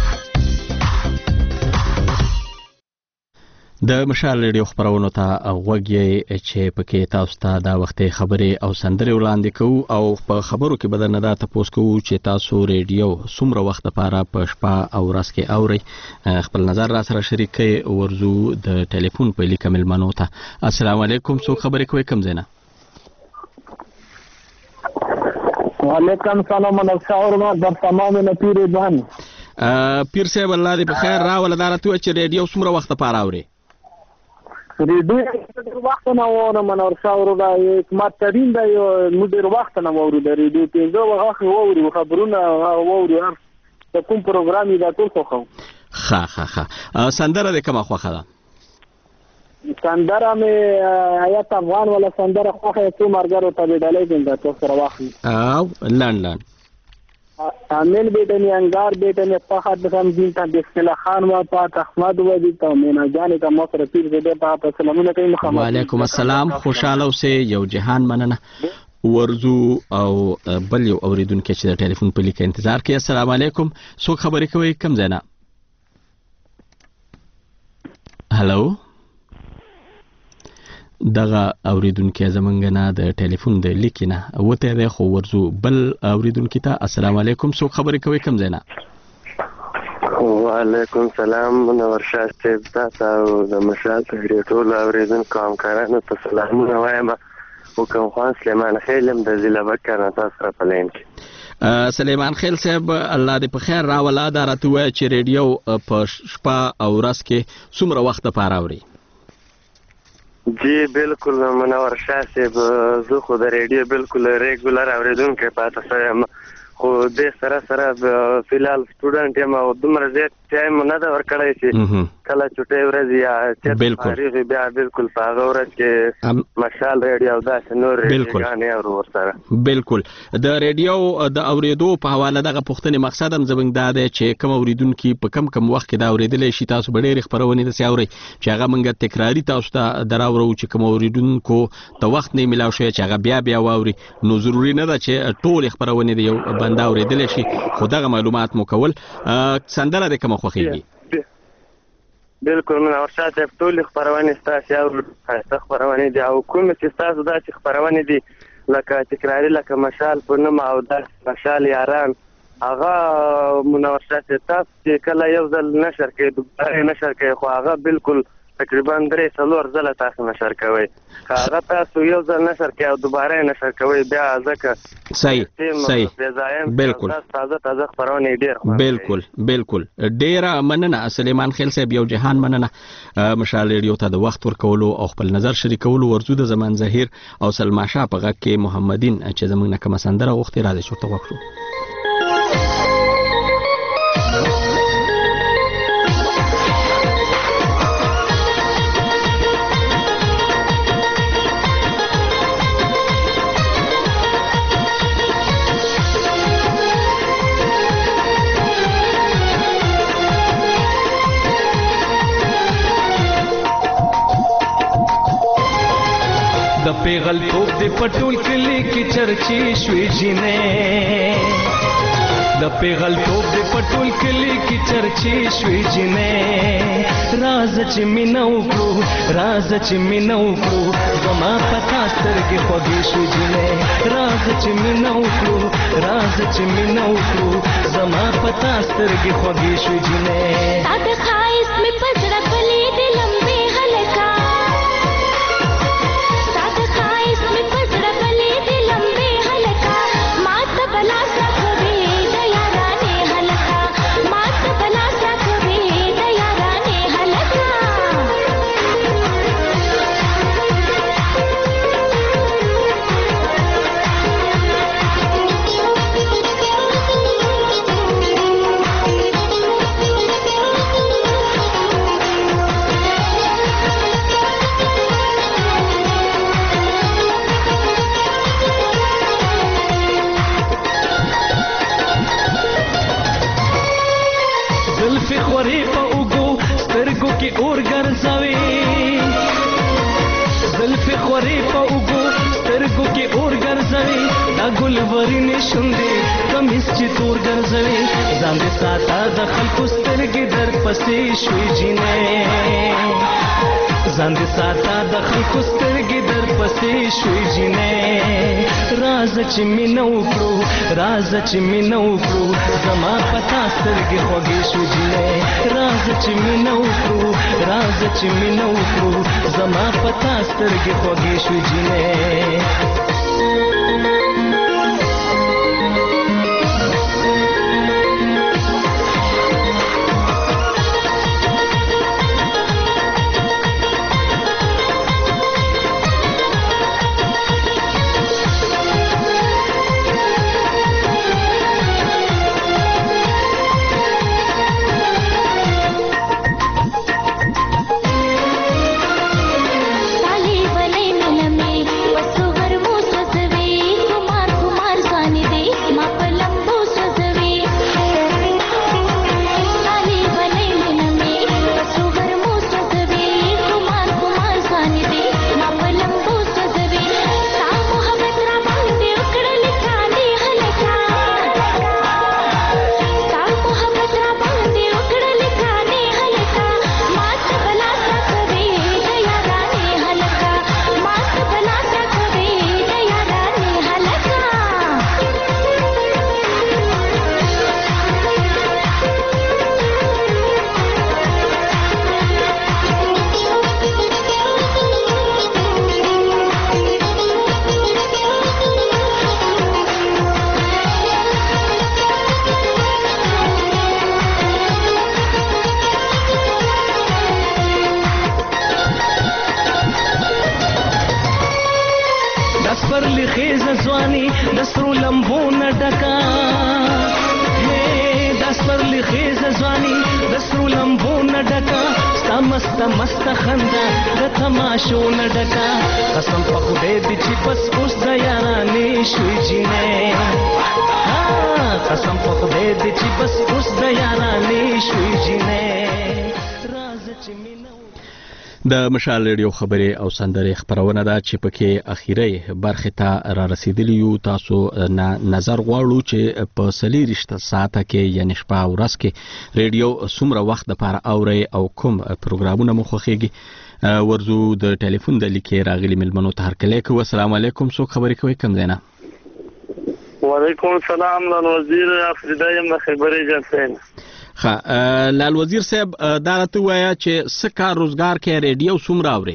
د مشال ریډیو خبرونو ته غوږ یې چې پکې تاسو ته دا وختي خبرې او سندرې وړاندې کوو او په خبرو کې به درنه دا تپوس کوو چې تاسو ریډیو څومره وخت لپاره په شپه او ورځ کې اورئ. خپل نظر را سره شریک کړئ. ورځو د ټلیفون په لیکه مېلمنو ته. السلام علیکم. څوک خبرې کوي کوم ځای نه؟ وعلیکم سلام. منصور ما در تمام نپیر بان پیر صاحب الله دې په خیر راوله. دا راته چې ریډیو څومره وخت لپاره اورئ؟ ریډیو وخت نه وره منور شاور دا یک ماترین دا یو مدیر وخت نه وره د ریډیو پنځه وخت ووري خبرونه ووري د کوم پروګرام دا ټول خو ښه ښه ښه. سندره د کومه خوښه ده؟ سندره مې آیات افغان ولا سندره خوښه څو مرګرو ته ډالۍ دا تاسو سره واخلي. او لان لان امین بیٹنی انگار بیٹنی فخر بسم دین تا بسم الله خان و پاک احمد و دي تا مینا جان کا مصر پیر دې په سلامونه کوي محمد. وعلیکم السلام. خوشاله اوسئ. یو جهان مننه. ورزو او بل یو اوریدونکو چې د ټلیفون په لیکه انتظار کوي. السلام علیکم. څوک خبرې کوي کوم ځای نه؟ هلو. دغه اوریدونکو زمونږ نه د ټلیفون د لیک نه وته دی خو ورزو بل اوریدونکو ته. السلام علیکم. څوک خبرې کوي کوم ځای نه؟ وعلیکم سلام. منور شاه صاحب تاسو او د مشال ریډیو ټول اوریدونکو همکارانو ته سلامونه وایم. وکم خان سلیمان خیلم د ضلع بکر نه تاسو سره په لین کې. سلیمان خیل صاحب الله دې په خیر راوله. دا راته وایي چې ریډیو په شپه او ورځ کې څومره وخت لپاره اورئ؟ جی بالکل منور شاه صاحب زه خو د ریډیو بالکل ریګولر اوریدونکی پاتې شوی یم خو دې سره سره فلحال سټوډنټ یم او دومره زیات ټایم نه ده ورکړی چې کله چټۍ ورځ یا چېرته فارغ بیا بالکل په هغه ورځ کې مشال ریډیو او داسې نور ریډیوګانې اورو ورسره. بالکل د ریډیو د اوریدو په حواله دغه پوښتنې مقصد هم زموږ دا دی چې کوم اوریدونکي په کم کم وخت کې دا اورېدلی شي. تاسو به ډېرې خپرونې داسې اورئ چې هغه موږ تکراري تاسو ته دراوړو چې کوم اوریدونکو ته وخت نه میلاو شوی چې هغه بیا بیا واوري. نو ضروري نه ده چې ټولې خپرونې د یو بنده اورېدلی شي خو دغه معلومات مو کول. سندره د کومه خوښېږي؟ بالکل منور شاه صاحب ټولې خپرونې ستاسې اورو ښایسته خپرونې دي او کومې چې ستاسو داسې خپرونې دي لکه تکراري لکه مشال په نوم او داسې مشال یاران هغه منور شاه صاحب تاسو چې کله یو ځل نشر کوئ دوباره نشر کوئ خو هغه بالکل تقریبا درې څلور ځله تاسو نشر کوئ. که هغه تاسو یو ځل نشر کوئ او دوباره یې نشر کوئ بیا ځکه صحیح صحیح بالکل تازه تازه خپرونې ډېر بالکل بالکل ډېره مننه سلیمان خیل صاحب. یو جهان مننه مشال ریډیو ته د وخت ورکولو او خپل نظر شریکولو. ورزو د زمان ظهیر او سلما شاه په غږ کې محمدین چې زموږ نه کومه سندره غوښتې راځي چې ورته وکړو. د پیغل توپ د پټول کلی کی چرچی شوی جنې د پیغل توپ د پټول کلی کی چرچی شوی جنې راز چې مینو کو راز چې مینو کو زما پتا سترګې خوږې شوی جنې راز چې مینو کو راز چې مینو کو زما پتا سترګې خوږې شوی جنې تا خایس می پزړه بلې د لمبې هلکا تا دا ګلورینې شونډې کمیس چې تور ګرځوي ځان دې ساته د خلکو سترګې در پسې شوي جینۍ ځان دې ساته د خلکو سترګې در پسې شوي جینۍ راځه چې مینه وکړو راځه چې مینه وکړو زما په تا سترګې خوږې شوي جینۍ راځه چې مینه وکړو راځه چې مینه وکړو زما په تا سترګې خوږې شوي جینۍ د مشال ریډیو خبرې او سندرې خبرونه ده چې پکې اخیری برخه ته را رسیدلی یو تاسو نظر غواړو چې په سلیریشت ساعته کې یعنی شپه او ورځ کې ریډیو څومره وخت لپاره اوري او کوم پروګرامونه مو خوښیږي ورزو د ټلیفون د لیکې راغلي ملمنو ته هرکلی کوو السلام علیکم څوک خبرې کوي کوم ځای نه وعلیکم السلام لال وزیر افریدا یم د خبرې جنسین ها لال وزیر صاحب دا راته وایا چې څه کار روزګار کې ریډیو څومره اوري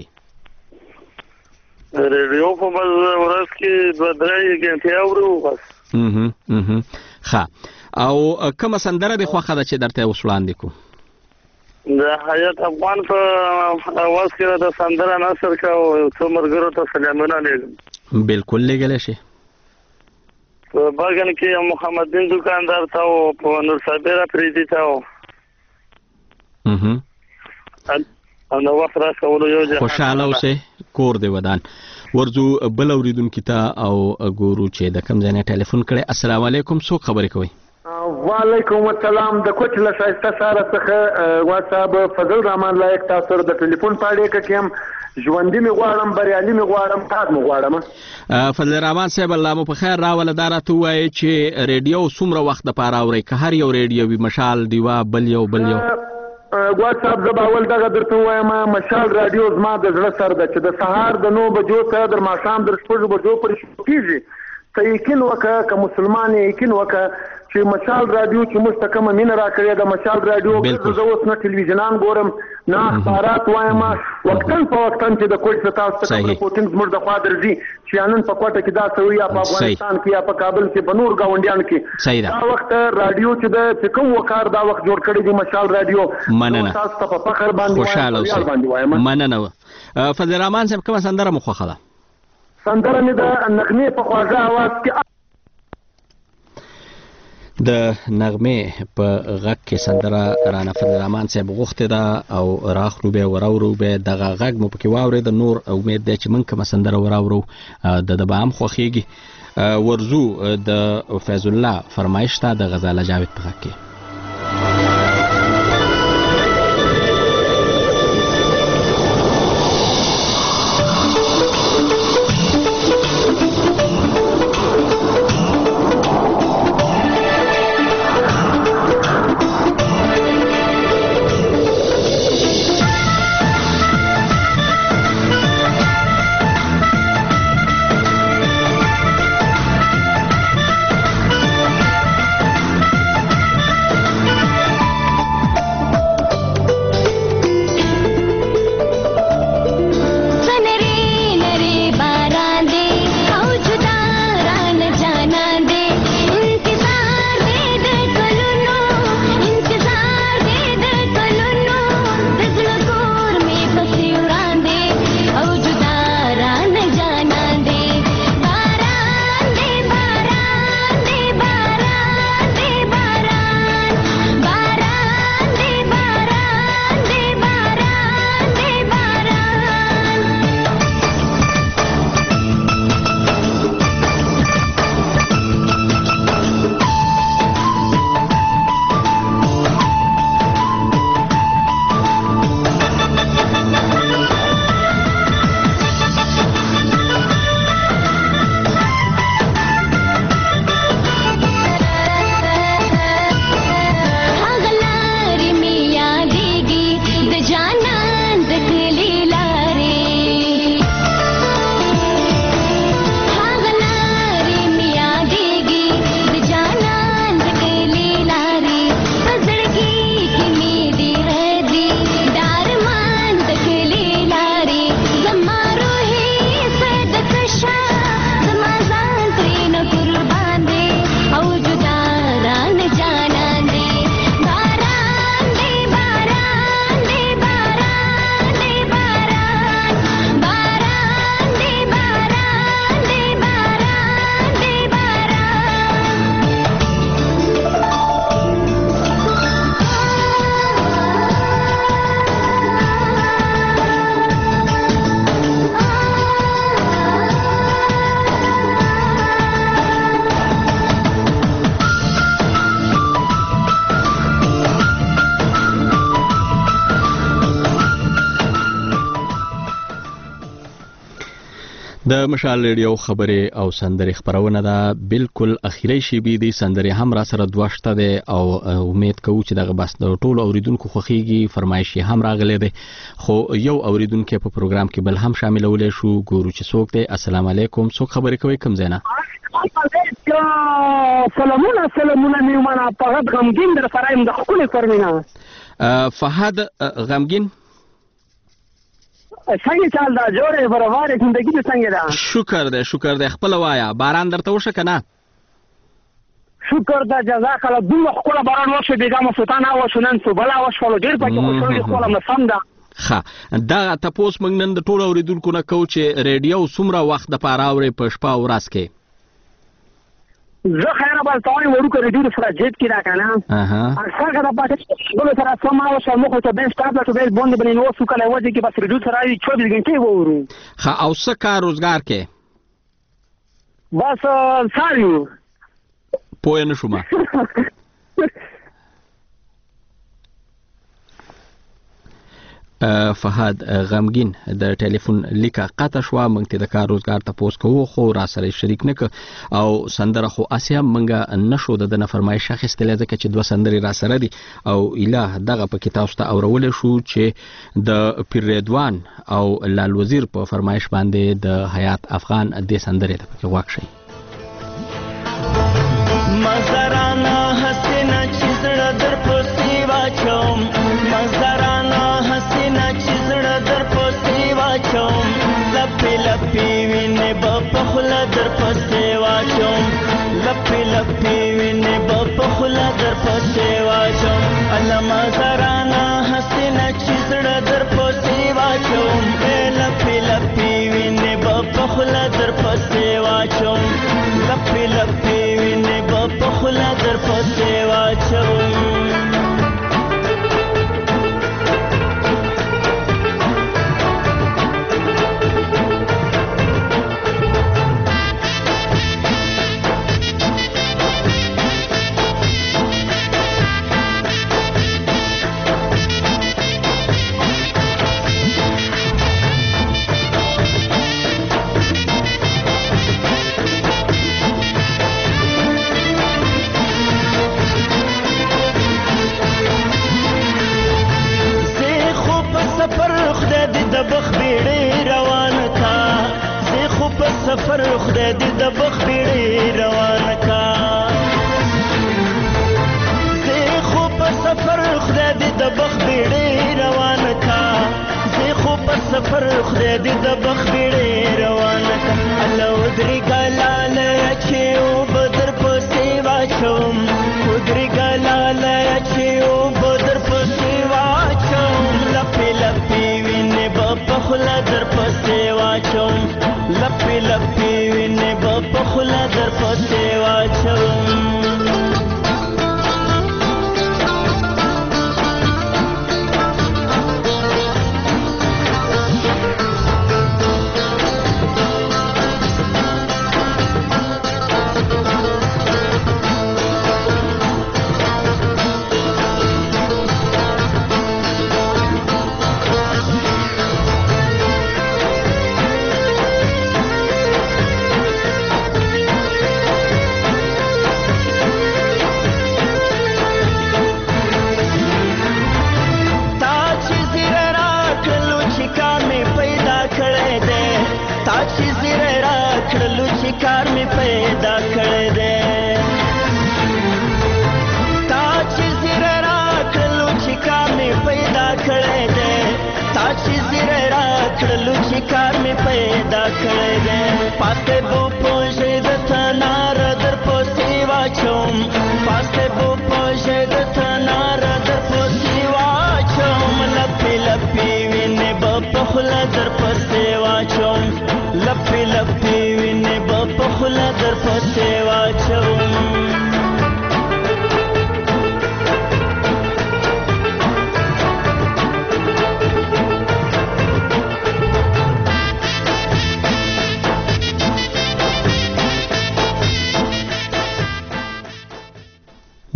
ریډیو په ورځ کې دوه درې غنټې اورو بس اها اها ها او کوم سندره د خوخه ده چې درته وسولاندې کو د حیات افغان په اواز کې د سندره ناصر کا او څومرګرو ته سلامونه لګم بالکل لګل شي په باغن کې محمد دین دکاندار تا او په نور صابر افریدی تا او اها نو وخت را کولو یو ځای خوشاله اوسه کور دی ودان ورزو بل اوریدونکو ته او ګورو چې د کم ځای نه ټلیفون کړي السلام علیکم څوک خبرې کوي وعلیکم السلام د کوچ له شایسته سره څخه واتساپ فضل رحمان لایق تاسو د ټلیفون پاړې کې هم ژوندۍ می غواړم بریالي می غواړم تاسو می غواړم فضل رحمان صاحب الله مو په خیر راول دارته وای چې ریډیو څومره وخت د پاره اوري که هر یو ریډیو وي مشال دیوا بل یو بل یو واتساپ زباول دغه درته وایم مشال رادیو زما د زړه سر ده چې د سهار د نو بجو ته در ماښام در شپږ بجو پورې کیږي ته یقین وکړه که مسلمان یقین وکړه چې مشال رادیو چې مستقمه مين را کړی د مشال رادیو زه اوس نه ټلویزیونان ګورم نه اخبارات وایم وختن په وختن چې د کوټ تاسو ته رپورټینګ زموږ د خوا درځي چې نن په کوټه کې دا سوي یا په افغانستان کې یا په کابل کې په نور گاونډیان کې دا وخت رادیو چې د کوم وکړ دا وخت جوړ کړی دی مشال رادیو تاسو ته په فخر باندې خوشاله اوسئ مننه فضل رحمان صاحب کومه سندره مخوخه ده سندره مې د نغمې په خواږه आवाज کې د نغمه په غږ کې سندره رانه فضل رحمان صاحب غوښته ده او راخلو به وراورو به دغه غږ مو پکې واوري د نور امید ده چې من کوم سندره وراورو د د بام خوخيږي ورزو د فیض الله فرمایش ته د غزاله جاوید په غږ کې د مشال ریډیو خبرې او سندرې خبرونه ده بالکل اخیری شیبې دي سندرې هم را سره دوشته ده او امید کوو چې دغه بس د ټولو اوریدونکو خوښیږي فرمایش هم راغلی دی خو یو اوریدونکو په پروګرام کې بل هم شاملولې شو ګورو چې څوک دی السلام علیکم څوک خبرې کوي کوم ځای نه سلامونه سلامونه میومانه فهد غمگین در سرایم د خپل فرمینا فهد غمگین څنګه چال دا جوړه برابر زندگی دې څنګه ده شکر دې شکر دې خپل وایا باران درته وشه کنه شکر دا جزاک الله دوه خپل باران وشه بیګم سلطان او شنن سو بلا وشه ډیر پکې خوشاله خپل مسم ده ښه دا تاسو موږ نن د ټولو اوریدونکو نه کو چې ریډیو څومره وخت د پاره اوري په شپه او ورځ کې زه خیره بل تاوی ورو کړی ډیر سره جیت کې را کنه اها څنګه دا پاتې بل سره سم او سم خو ته به سٹاپ ته به بوند بنې نو څو کله وځي کې بس ریډیو سره وي چوبیس غنټې وورو ښه او څه کار روزګار کې بس ساریو پوه نه شوم فهد غمگین د ټلیفون لیکه قطع شو مونږ ته د کار روزګار تاسو کوو خو را سره شریک نک او سندره خو اسیا مونږه نشو د نه فرمایش اخیستل ځکه چې دوه سندري را سره دي او اله دغه په کتاب ته اورول شو چې د پیر رضوان او لال وزیر په فرمایش باندې د حیات افغان د سندرې ته پکې واک شي مزرانا حسنا چیزړه در پوسی واچوم مزرانا حسنا چیزړه در پوسی واچوم لپی لپی وینه په خلا در پوسی واچوم لپی لپی وینه په خلا در پوسی واچوم الله مزرانا حسنا چیزړه در پوسی واچوم لپی لپی وینه په خلا در پوسی واچوم لپی لپی وینه په خلا در پوسی واچوم سفر خدای دې د بخبړې روان کا زه خو په سفر خدای دې د بخبړې روان کا زه خو په سفر خدای دې د بخبړې روان کا الله ودري ګلاله چې او بدر پسې واچوم ودري ګلاله چې او بدر پسې واچوم لپی لپی وینه په خلا در پسې واچوم لپی لپی وینه په خلا در پسې واچوم کار می پیدا کړی دی تا چې زیره راکړلو چې کار می پیدا کړی دی تا چې زیره راکړلو چې کار می پیدا کړی دی پاسته بو پوجې د تنار در پوسی واچوم پاسته بو پوجې د تنار در پوسی واچوم لپی لپی وینه په خلا در پوسی واچوم لپی لپی وینه په خلا در پسې واچوم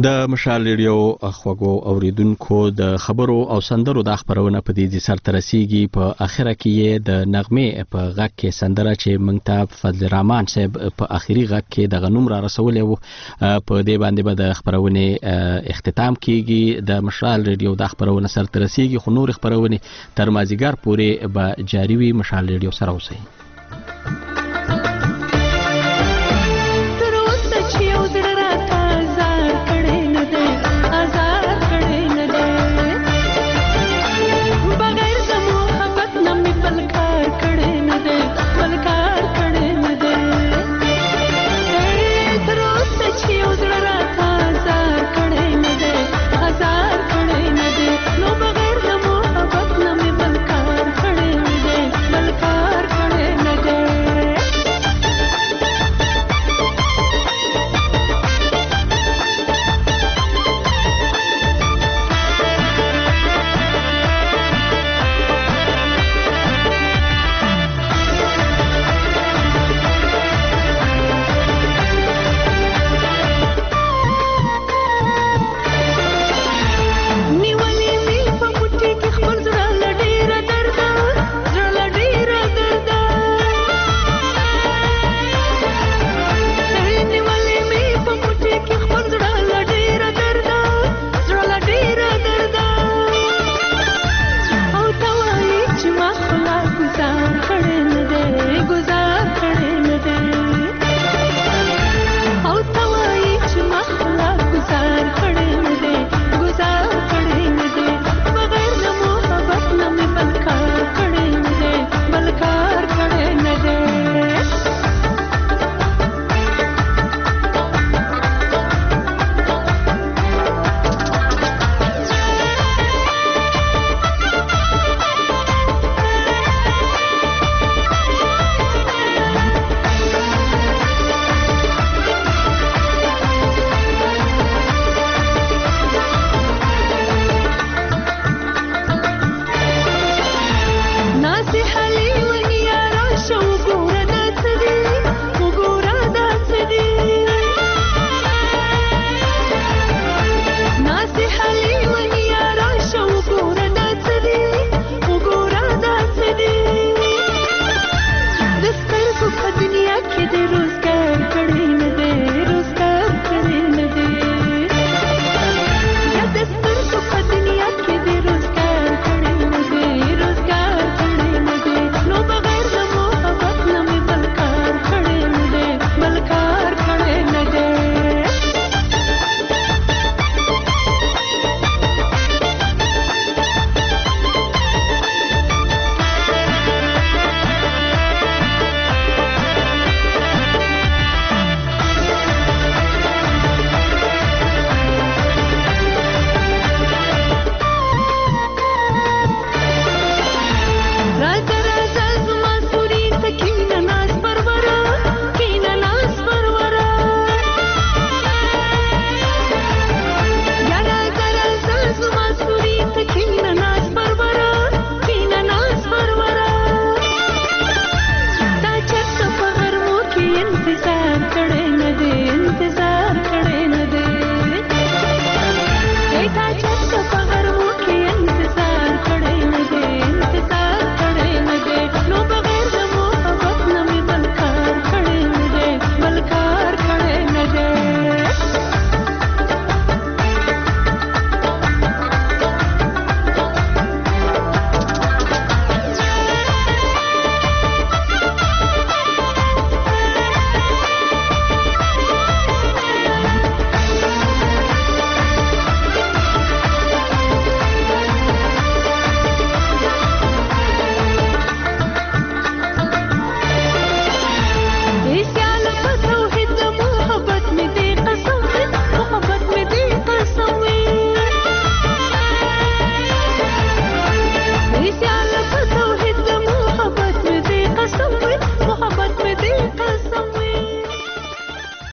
د مشال ریډیو خوږو اوریدونکو د خبرو او سندرو د خبرونه په دې سر ترسيږي په اخره کې د نغمه په غږ کې سندره چې موږ ته فضل الرحمن صاحب په اخیری غږ کې د غنوم را رسولې وو په دې باندې به د خبرونه اختتام کیږي د مشال ریډیو د خبرونه سر ترسيږي خو نور خبرونه تر مازیګر پورې به جاری وي مشال ریډیو سره اوسئ